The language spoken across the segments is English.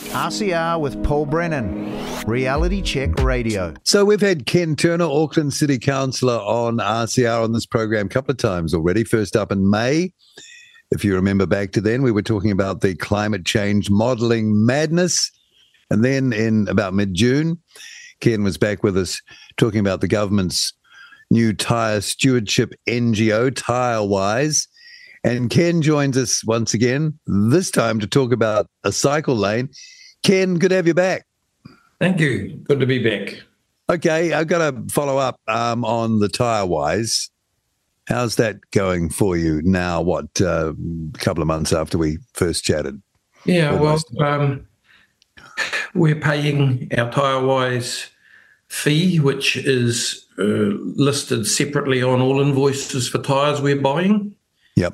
RCR with Paul Brennan, Reality Check Radio. So we've had Ken Turner, Auckland City Councillor, on RCR on this program a couple of times already. First up in May. If you remember back to then, we were talking about the climate change modelling madness. And then in about mid-June, Ken was back with us talking about the government's new tyre stewardship NGO, TyreWise. And Ken joins us once again, this time to talk about a cycle lane. Ken, good to have you back. Thank you. Good to be back. Okay, I've got to follow up on the TyreWise. How's that going for you now, a couple of months after we first chatted? Yeah, almost. We're paying our TyreWise fee, which is listed separately on all invoices for tyres we're buying. Yep.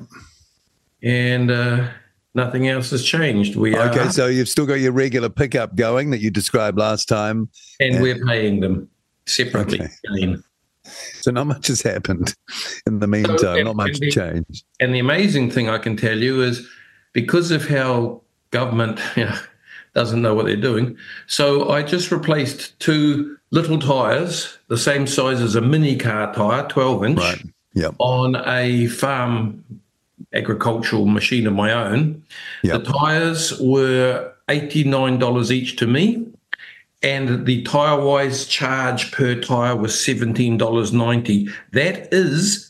And nothing else has changed. So you've still got your regular pickup going that you described last time. And we're paying them separately. Okay. So not much has happened in the meantime, not much changed. And the amazing thing I can tell you is because of how government doesn't know what they're doing, so I just replaced 2 little tyres, the same size as a mini car tyre, 12-inch, right. Yep. on a farm agricultural machine of my own. Yep. The tyres were $89 each to me, and the TyreWise charge per tyre was $17.90. That is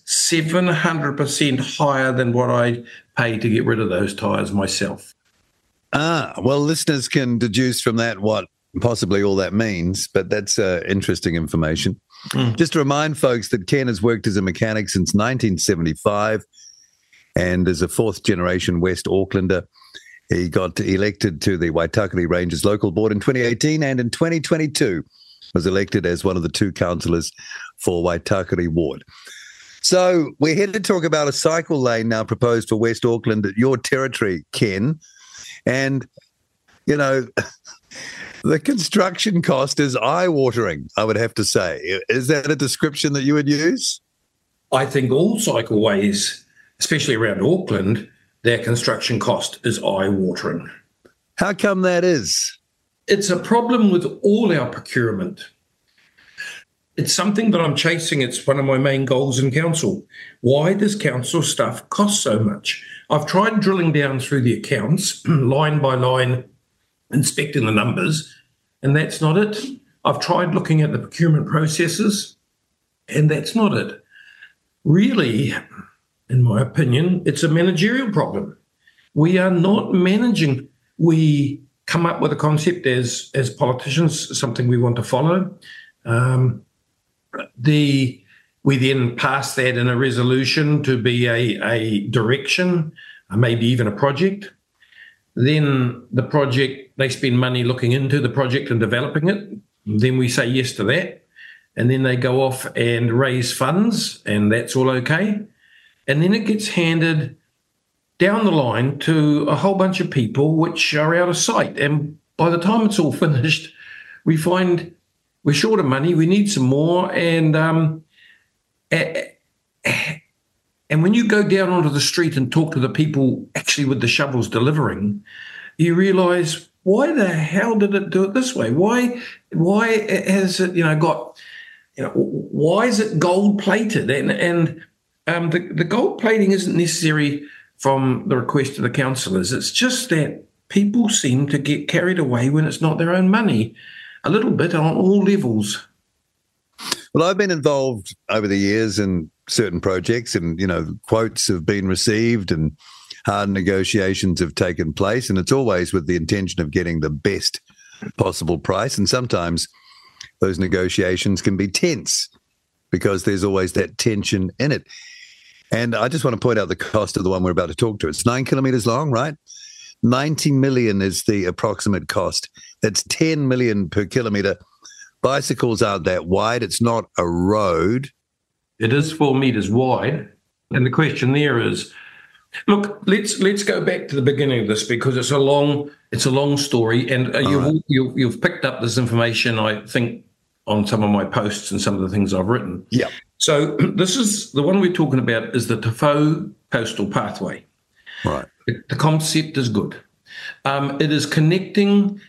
700% higher than what I pay to get rid of those tyres myself. Well, listeners can deduce from that what possibly all that means, but that's interesting information. Just to remind folks that Ken has worked as a mechanic since 1975 and is a 4th-generation West Aucklander. He got elected to the Waitakere Rangers Local Board in 2018 and in 2022 was elected as one of the 2 councillors for Waitakere Ward. So we're here to talk about a cycle lane now proposed for West Auckland at your territory, Ken. And, the construction cost is eye-watering, I would have to say. Is that a description that you would use? I think all cycleways, especially around Auckland, their construction cost is eye-watering. How come that is? It's a problem with all our procurement. It's something that I'm chasing. It's one of my main goals in council. Why does council stuff cost so much? I've tried drilling down through the accounts, line by line, inspecting the numbers, and that's not it. I've tried looking at the procurement processes, and that's not it. Really, in my opinion, it's a managerial problem. We are not managing. We come up with a concept as politicians, something we want to follow. We then pass that in a resolution to be a direction, maybe even a project. Then the project, they spend money looking into the project and developing it. Then we say yes to that. And then they go off and raise funds, and that's all okay. And then it gets handed down the line to a whole bunch of people which are out of sight. And by the time it's all finished, we find we're short of money, we need some more. And when you go down onto the street and talk to the people actually with the shovels delivering, you realise, why the hell did it do it this way? Why has it got, why is it gold plated? And the gold plating isn't necessary from the request of the councillors. It's just that people seem to get carried away when it's not their own money, a little bit on all levels. Well, I've been involved over the years in certain projects, and, quotes have been received and hard negotiations have taken place, and it's always with the intention of getting the best possible price. And sometimes those negotiations can be tense because there's always that tension in it. And I just want to point out the cost of the one we're about to talk to. It's 9 kilometres long, right? 90 million is the approximate cost. That's 10 million per kilometre. Bicycles aren't that wide. It's not a road. It is 4 metres wide. And the question there is, look, let's go back to the beginning of this, because it's a long story, and you've picked up this information, I think, on some of my posts and some of the things I've written. Yeah. So this is the one we're talking about is the Tafo Coastal Pathway. Right. The concept is good. It is connecting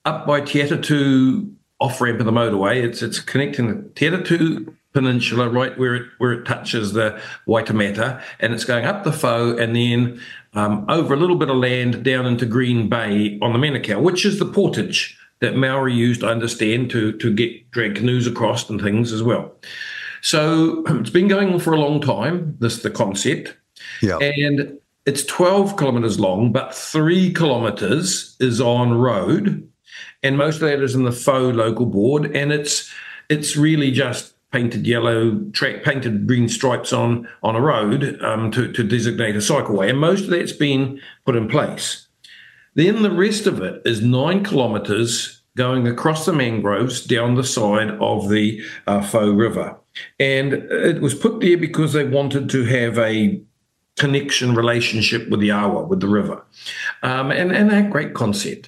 up by Te Atatu off-ramp of the motorway. It's connecting the Te Atatu Peninsula right where it touches the Waitemata, and it's going up the Faux and then over a little bit of land down into Green Bay on the Manukau, which is the portage that Maori used, I understand, to drag canoes across and things as well. So it's been going on for a long time, the concept. Yeah. And it's 12 kilometres long, but 3 kilometres is on road. And most of that is in the Faux local board. And it's really just painted yellow, painted green stripes on a road to designate a cycleway. And most of that's been put in place. Then the rest of it is 9 kilometres going across the mangroves down the side of the Faux River. And it was put there because they wanted to have a connection relationship with the Awa, with the river. And a great concept.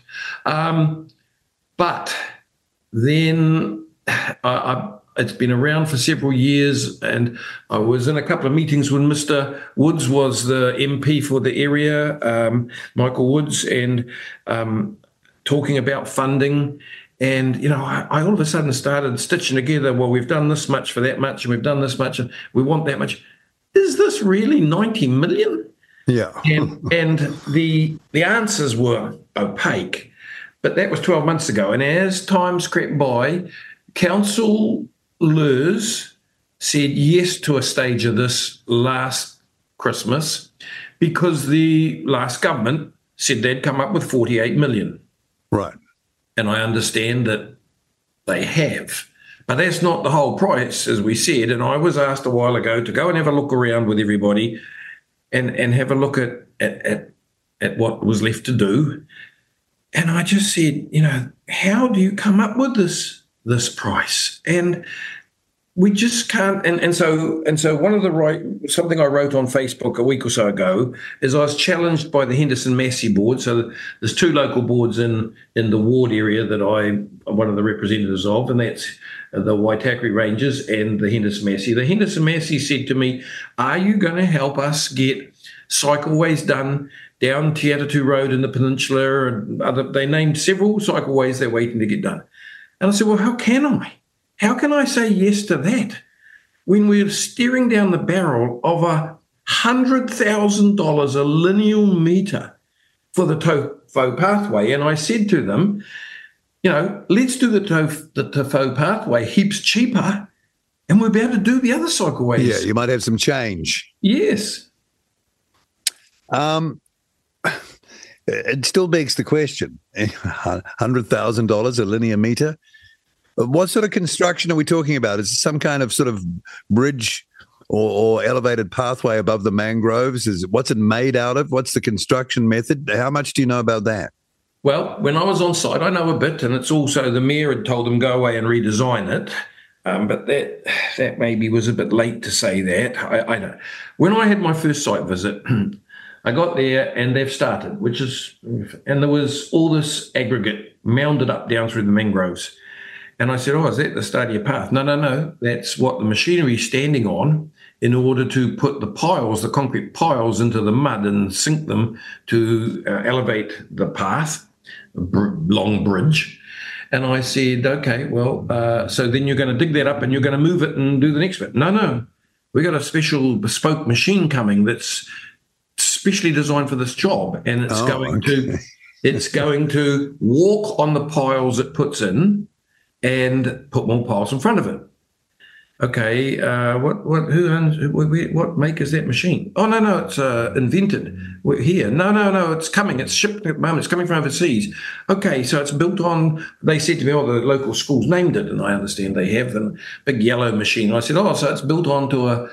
But then it's been around for several years, and I was in a couple of meetings when Mr. Woods was the MP for the area, Michael Woods, and talking about funding. And, I all of a sudden started stitching together, well, we've done this much for that much, and we've done this much, and we want that much. Is this really 90 million? Yeah. and the answers were opaque, but that was 12 months ago. And as time's crept by, councillors said yes to a stage of this last Christmas because the last government said they'd come up with 48 million. Right. And I understand that they have. But that's not the whole price, as we said. And I was asked a while ago to go and have a look around with everybody and have a look at what was left to do. And I just said, how do you come up with this price? And we just can't. And so something I wrote on Facebook a week or so ago is I was challenged by the Henderson Massey board. So there's 2 local boards in the ward area that I'm one of the representatives of, and that's the Waitakere Rangers and the Henderson Massey. The Henderson Massey said to me, are you going to help us get cycleways done down Te Atatu Road in the peninsula? And they named several cycleways they're waiting to get done. And I said, well, how can I? How can I say yes to that when we're staring down the barrel of $100,000 a lineal metre for the Tofo pathway? And I said to them, let's do the Tofo pathway heaps cheaper, and we'll be able to do the other cycleways. Yeah, you might have some change. Yes. It still begs the question, $100,000 a linear metre? What sort of construction are we talking about? Is it some kind of sort of bridge or elevated pathway above the mangroves? What's it made out of? What's the construction method? How much do you know about that? Well, when I was on site, I know a bit, and it's also the mayor had told them go away and redesign it. But that maybe was a bit late to say that. I know. When I had my first site visit, I got there and they've started, and there was all this aggregate mounded up down through the mangroves. And I said, is that the start of your path? No. That's what the machinery is standing on in order to put the concrete piles into the mud and sink them to elevate the path, long bridge. And I said, okay, well, so then you're going to dig that up and you're going to move it and do the next bit. No. We got a special bespoke machine coming that's specially designed for this job. And it's going to walk on the piles it puts in and put more piles in front of it. Okay, what make is that machine? Oh, no, it's invented. We're here. No, it's coming. It's shipped at the moment. It's coming from overseas. Okay, so it's built on, they said to me, the local schools named it, and I understand they have the big yellow machine. I said, so it's built onto a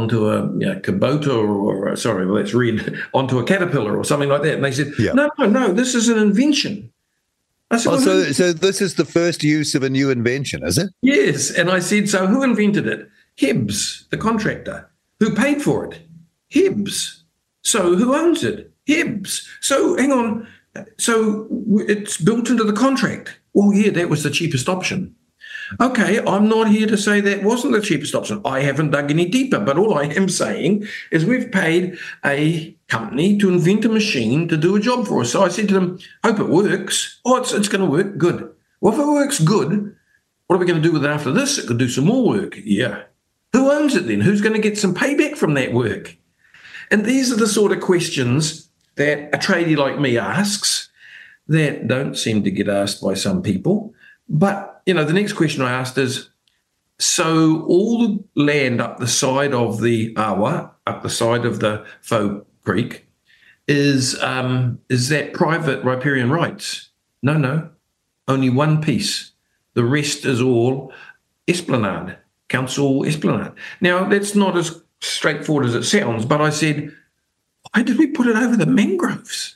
Kubota that's red, onto a Caterpillar or something like that. And they said, no, this is an invention. I said, so this is the first use of a new invention, is it? Yes. And I said, so who invented it? Hibbs, the contractor. Who paid for it? Hibbs. So who owns it? Hibbs. So hang on. So it's built into the contract. Well, yeah, that was the cheapest option. Okay, I'm not here to say that wasn't the cheapest option. I haven't dug any deeper, but all I am saying is we've paid a company to invent a machine to do a job for us. So I said to them, hope it works. Oh, it's going to work. Good. Well, if it works good, what are we going to do with it after this? It could do some more work. Yeah. Who owns it then? Who's going to get some payback from that work? And these are the sort of questions that a tradie like me asks that don't seem to get asked by some people. But, the next question I asked is, so all the land up the side of the Awa, up the side of the Faux Creek, is that private riparian rights? No. Only one piece. The rest is all Esplanade, council Esplanade. Now, that's not as straightforward as it sounds, but I said, why did we put it over the mangroves?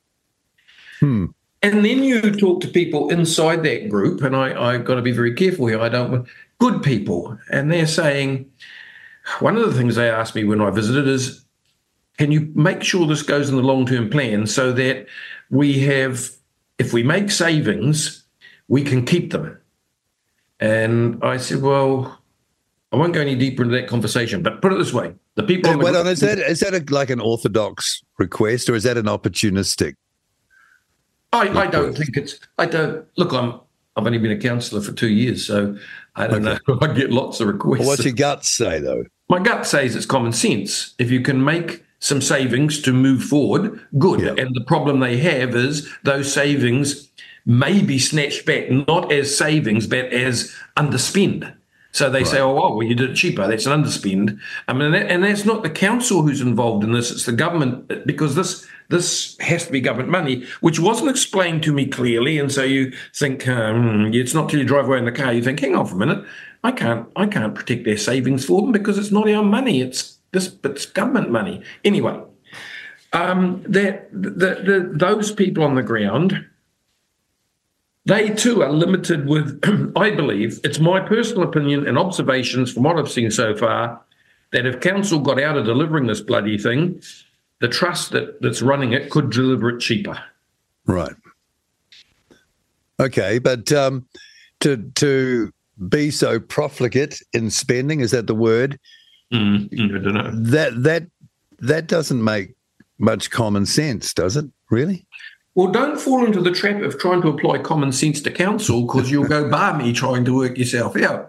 And then you talk to people inside that group, and I've got to be very careful here. I don't want good people. And they're saying, one of the things they asked me when I visited is, can you make sure this goes in the long-term plan so that we have, if we make savings, we can keep them? And I said, well, I won't go any deeper into that conversation, but put it this way. The people... is that like an orthodox request, or is that an opportunistic? I don't think it's... Look, I've only been a councillor for 2 years, so I don't know. I get lots of requests. Well, what's your gut say, though? My gut says it's common sense. If you can make some savings to move forward, good. Yeah. And the problem they have is those savings may be snatched back, not as savings, but as underspend. So they say, well, you did it cheaper. That's an underspend. I mean, and that's not the council who's involved in this. It's the government, because this has to be government money, which wasn't explained to me clearly. And so you think, it's not till you drive away in the car, you think, hang on for a minute. I can't protect their savings for them because it's not our money. It's government money. Anyway, those people on the ground, they too are limited with, I believe, it's my personal opinion and observations from what I've seen so far, that if council got out of delivering this bloody thing, the trust that's running it could deliver it cheaper. Right. Okay, but to be so profligate in spending, is that the word? I don't know. That doesn't make much common sense, does it? Really? Well, don't fall into the trap of trying to apply common sense to council, because you'll go barmy trying to work yourself out.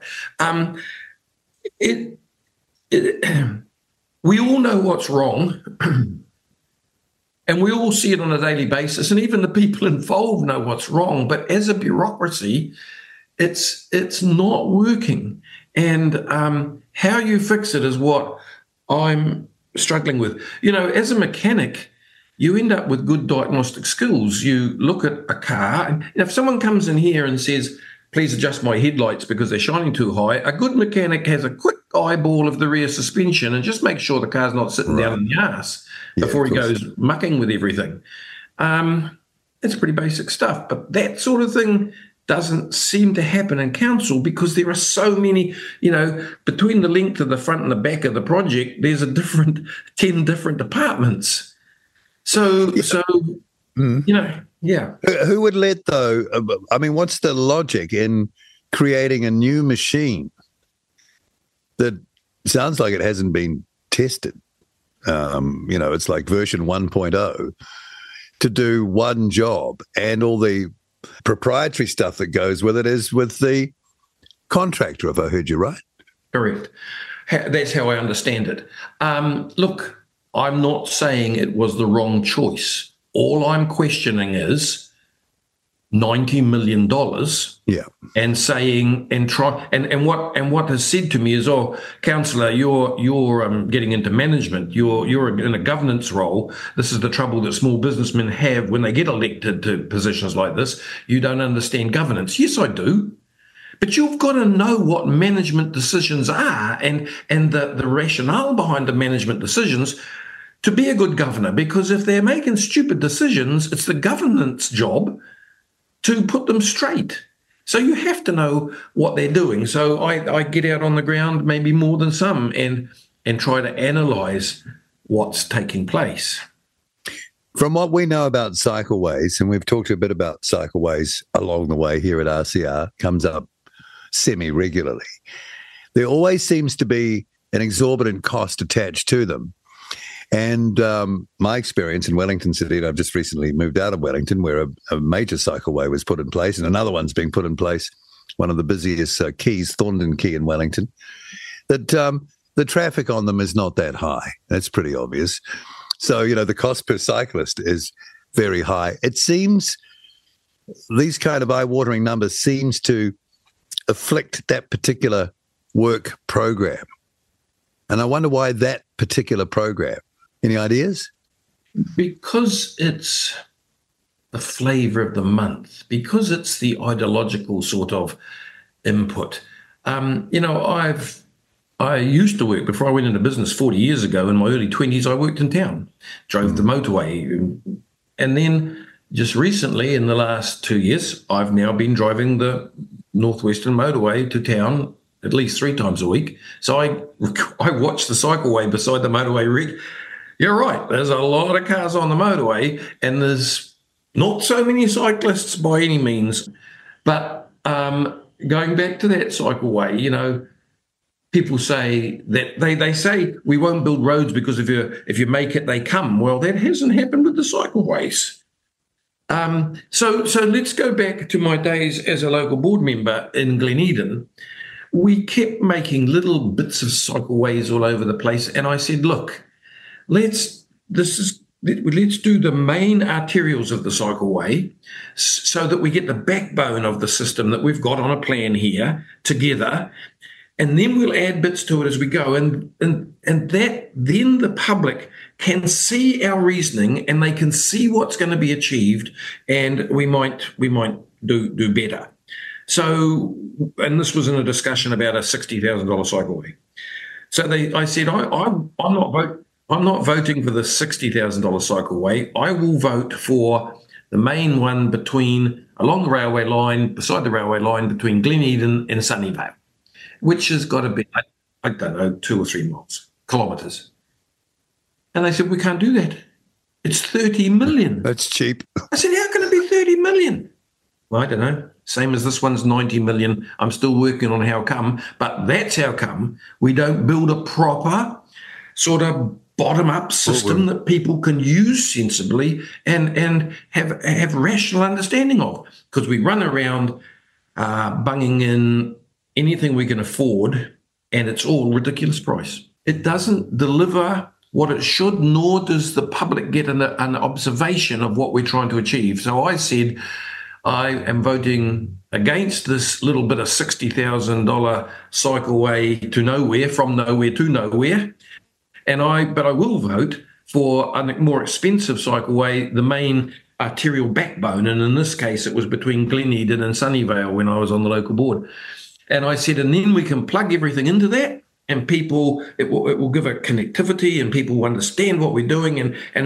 We all know what's wrong, and we all see it on a daily basis, and even the people involved know what's wrong. But as a bureaucracy, it's not working. And how you fix it is what I'm struggling with. As a mechanic, you end up with good diagnostic skills. You look at a car, and if someone comes in here and says, please adjust my headlights because they're shining too high, a good mechanic has a quick eyeball of the rear suspension and just make sure the car's not sitting down in the arse before he goes mucking with everything. It's pretty basic stuff, but that sort of thing doesn't seem to happen in council because there are so many, between the length of the front and the back of the project, there's 10 different departments. So, yeah. Who would let, though? I mean, what's the logic in creating a new machine that sounds like it hasn't been tested? It's like version 1.0 to do one job, and all the proprietary stuff that goes with it is with the contractor, if I heard you right. Correct. That's how I understand it. Look, I'm not saying it was the wrong choice. All I'm questioning is $90 million. Yeah. And saying and what is said to me is, oh, councillor, you're getting into management. You're in a governance role. This is the trouble that small businessmen have when they get elected to positions like this. You don't understand governance. Yes, I do. But you've got to know what management decisions are and the rationale behind the management decisions to be a good governor, because if they're making stupid decisions, it's the government's job to put them straight. So you have to know what they're doing. So I get out on the ground, maybe more than some, and try to analyse what's taking place. From what we know about cycleways, and we've talked a bit about cycleways along the way here at RCR, comes up semi-regularly, there always seems to be an exorbitant cost attached to them. And my experience in Wellington City, and I've just recently moved out of Wellington, where a major cycleway was put in place, and another one's being put in place, one of the busiest quays, Thorndon Quay in Wellington, that the traffic on them is not that high. That's pretty obvious. So, the cost per cyclist is very high. It seems these kind of eye-watering numbers seems to afflict that particular work program. And I wonder why that particular program. Any ideas? Because it's the flavour of the month, because it's the ideological sort of input. I used to work, before I went into business 40 years ago, in my early 20s, I worked in town, drove the motorway. And then just recently, in the last 2 years, I've now been driving the Northwestern Motorway to town at least 3 times a week. So I watch the cycleway beside the motorway, Rick. You're right, there's a lot of cars on the motorway, and there's not so many cyclists by any means. But going back to that cycleway, people say that they say we won't build roads because if you make it, they come. Well, that hasn't happened with the cycleways. So let's go back to my days as a local board member in Glen Eden. We kept making little bits of cycleways all over the place, and I said, look, let's do the main arterials of the cycleway so that we get the backbone of the system that we've got on a plan here together, and then we'll add bits to it as we go, and that then the public can see our reasoning and they can see what's going to be achieved, and we might do better. So, and this was in a discussion about a $60,000 cycleway. So I said, I'm not voting for the $60,000 cycleway. I will vote for the main one along the railway line, beside the railway line, between Glen Eden and Sunnyvale, which has got to be, I don't know, 2 or 3 kilometres. And they said, we can't do that. It's 30 million. That's cheap. I said, how can it be 30 million? Well, I don't know. Same as this one's 90 million. I'm still working on how come, but that's how come we don't build a proper sort of bottom-up system that people can use sensibly and have rational understanding of. Because we run around bunging in anything we can afford, and it's all ridiculous price. It doesn't deliver what it should, nor does the public get an observation of what we're trying to achieve. So I said, I am voting against this little bit of $60,000 cycleway to nowhere, from nowhere to nowhere. But I will vote for a more expensive cycleway, the main arterial backbone. And in this case, it was between Glen Eden and Sunnyvale when I was on the local board. And I said, and then we can plug everything into that, and it will give a connectivity, and people will understand what we're doing,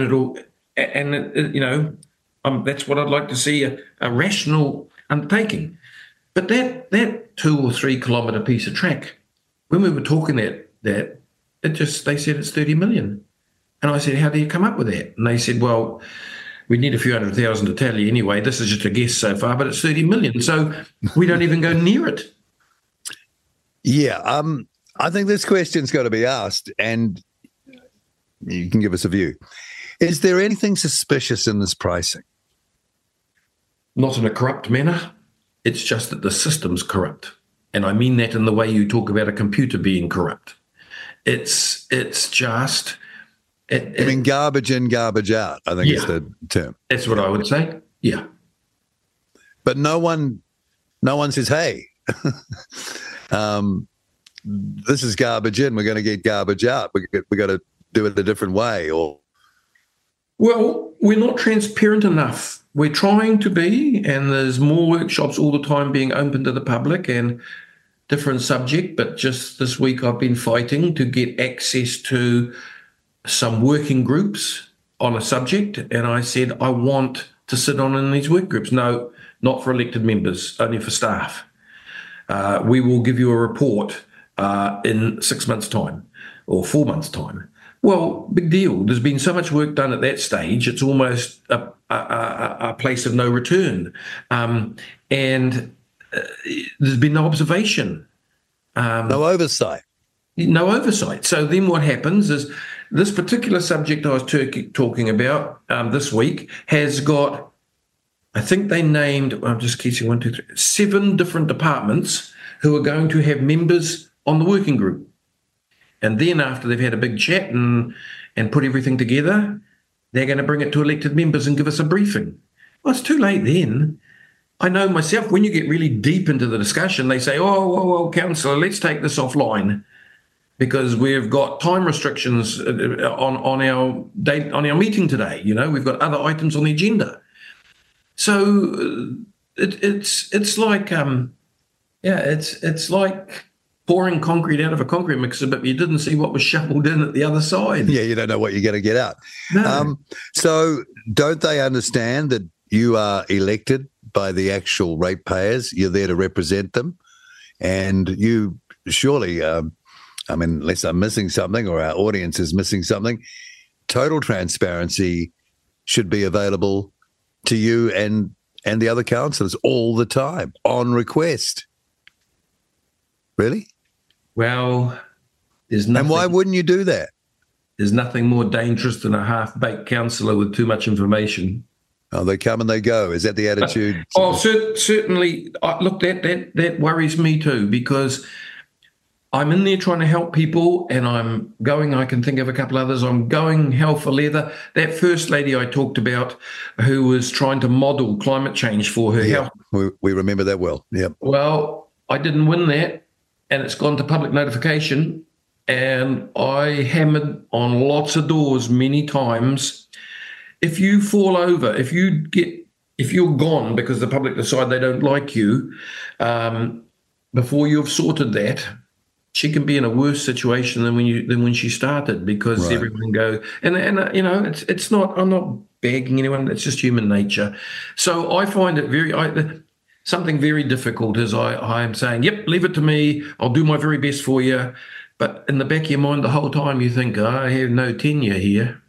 that's what I'd like to see, a rational undertaking. But that 2 or 3 kilometre piece of track, when we were talking that they said it's 30 million. And I said, how do you come up with that? And they said, well, we need a few $100,000 to tell you anyway. This is just a guess so far, but it's 30 million. So we don't even go near it. Yeah, I think this question's got to be asked, and you can give us a view. Is there anything suspicious in this pricing? Not in a corrupt manner. It's just that the system's corrupt. And I mean that in the way you talk about a computer being corrupt. It's just... I mean, garbage in, garbage out, I think is the term. That's what I would say, yeah. But no one says, hey, this is garbage in, we're going to get garbage out. We got to do it a different way. Well, we're not transparent enough. We're trying to be, and there's more workshops all the time being open to the public and different subject. But just this week I've been fighting to get access to some working groups on a subject. And I said, I want to sit on in these work groups. No, not for elected members, only for staff. We will give you a report in 6 months' time or 4 months' time. Well, big deal. There's been so much work done at that stage. It's almost a place of no return. And there's been no observation. No oversight. No oversight. So then what happens is this particular subject I was talking about this week has got, I think they named, I'm just keeping 1, 2, 3, 7 different departments who are going to have members on the working group. And then after they've had a big chat and put everything together, they're going to bring it to elected members and give us a briefing. Well, it's too late then. I know myself, when you get really deep into the discussion, they say, oh, councillor, let's take this offline because we've got time restrictions on our date, on our meeting today. You know, we've got other items on the agenda. So it's like, it's like pouring concrete out of a concrete mixer, but you didn't see what was shoveled in at the other side. Yeah, you don't know what you're going to get out. No. So don't they understand that you are elected by the actual ratepayers? You're there to represent them. And you surely, unless I'm missing something or our audience is missing something, total transparency should be available to you and the other councillors all the time on request. Really? Well, there's nothing. And why wouldn't you do that? There's nothing more dangerous than a half-baked councillor with too much information. Oh, they come and they go. Is that the attitude? Certainly. Look, that worries me too, because I'm in there trying to help people, and I can think of a couple others. I'm going hell for leather. That first lady I talked about who was trying to model climate change for her health. We remember that well. Yeah. Well, I didn't win that, and it's gone to public notification, and I hammered on lots of doors many times. If you fall over, if you're gone because the public decide they don't like you, before you've sorted that, she can be in a worse situation than when she started, because right. Everyone go and it's not. I'm not begging anyone. It's just human nature. So I find it something very difficult. Is I'm saying, yep, leave it to me. I'll do my very best for you. But in the back of your mind, the whole time you think, I have no tenure here.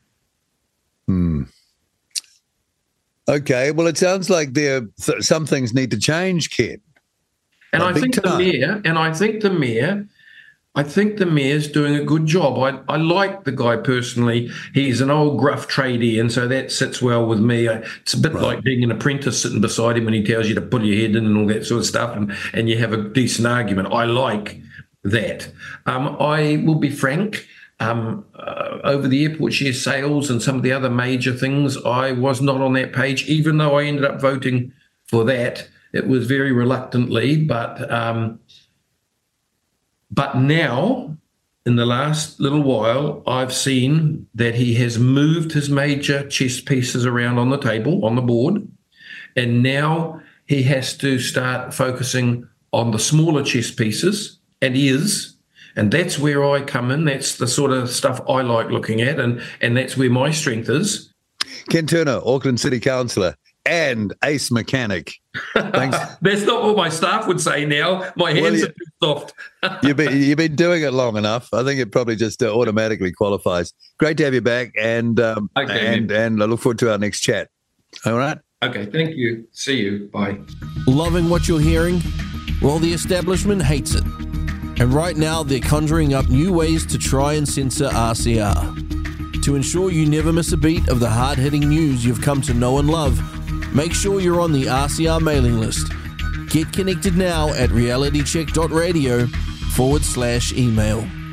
Okay, well, it sounds like some things need to change, Ken. And I think the mayor's doing a good job. I like the guy personally. He's an old gruff tradie, and so that sits well with me. It's a bit like being an apprentice sitting beside him when he tells you to put your head in and all that sort of stuff, and you have a decent argument. I like that. I will be frank. Over the airport share sales and some of the other major things, I was not on that page, even though I ended up voting for that. It was very reluctantly, but now, in the last little while, I've seen that he has moved his major chess pieces around on the table, on the board, and now he has to start focusing on the smaller chess pieces, and he is. And that's where I come in. That's the sort of stuff I like looking at, and that's where my strength is. Ken Turner, Auckland City Councillor and ace mechanic. Thanks. That's not what my staff would say now. My hands are too soft. you've been doing it long enough. I think it probably just automatically qualifies. Great to have you back, and I look forward to our next chat. All right? Okay, thank you. See you. Bye. Loving what you're hearing? Well, the establishment hates it. And right now, they're conjuring up new ways to try and censor RCR. To ensure you never miss a beat of the hard-hitting news you've come to know and love, make sure you're on the RCR mailing list. Get connected now at realitycheck.radio/email.